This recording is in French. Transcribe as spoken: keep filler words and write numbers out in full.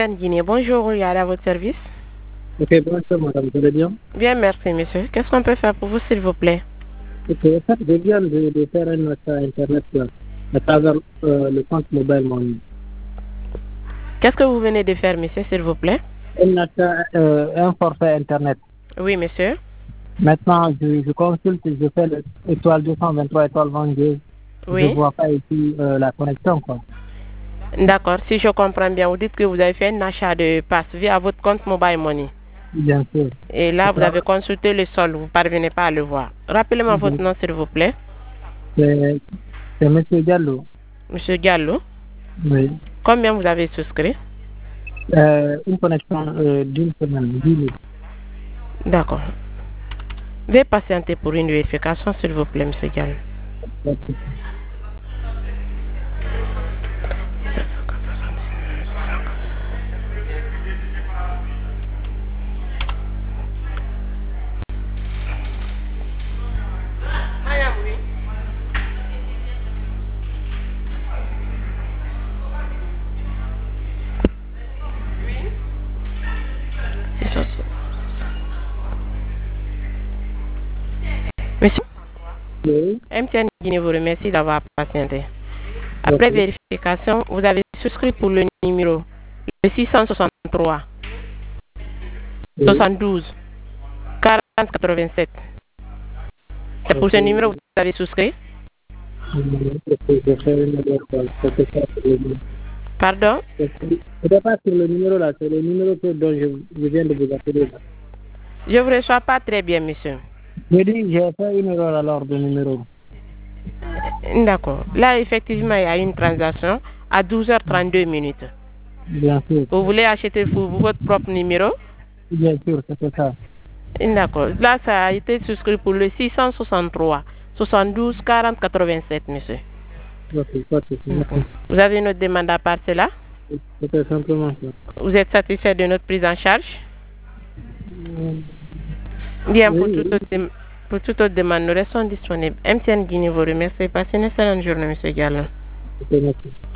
Guinée, bonjour, il y a à votre service. Ok, bonjour madame, vous allez bien? Bien, merci monsieur. Qu'est-ce qu'on peut faire pour vous s'il vous plaît? Ok, en fait, je viens de, de faire un achat internet là, à travers euh, le compte mobile money. Qu'est-ce que vous venez de faire monsieur s'il vous plaît? Un achat, euh, un forfait internet. Oui monsieur. Maintenant, je, je consulte, je fais l'étoile deux cent vingt-trois, étoile vingt-deux. Je ne Oui. vois pas ici euh, la connexion, quoi. D'accord, si je comprends bien, vous dites que vous avez fait un achat de passe via votre compte mobile money. Bien sûr. Et là, vous avez consulté le sol, vous ne parvenez pas à le voir. Rappelez-moi votre nom s'il vous plaît. C'est M. Diallo. Monsieur Gallo. Oui. Combien vous avez souscrit? Euh, une connexion euh, d'une semaine, dix minutes. D'accord. Veuillez patienter pour une vérification s'il vous plaît, monsieur Gallo. Okay. Monsieur, Oui. M T N Guinée vous remercie d'avoir patienté. Après Okay. vérification, vous avez souscrit pour le numéro le six cent soixante-trois Oui. soixante-douze quarante quatre-vingt-sept. C'est pour ce Okay. numéro que vous avez souscrit? Je fais une autre, c'est ça, c'est le numéro. Pardon? Ce n'est pas sur le numéro là, c'est le numéro que, dont je, je viens de vous appeler là. Je ne vous reçois pas très bien, monsieur. Je dis, j'ai fait une erreur alors de numéro. D'accord. Là, effectivement, il y a une transaction à douze heures trente-deux minutes. Bien sûr. Vous voulez acheter pour votre propre numéro? Bien sûr, c'est ça. D'accord. Là, ça a été souscrit pour le six cent soixante-trois soixante-douze quarante quatre-vingt-sept, monsieur. Ok, pas de souci. Merci. Vous avez une autre demande à part cela? C'était simplement ça. Vous êtes satisfait de notre prise en charge? Mm. Bien, pour Oui, toute oui. autre, dem- pour toute autre demande, nous restons disponibles. M T N Guinée vous remercie. Passez une excellente journée, monsieur Gallo. Ok, merci.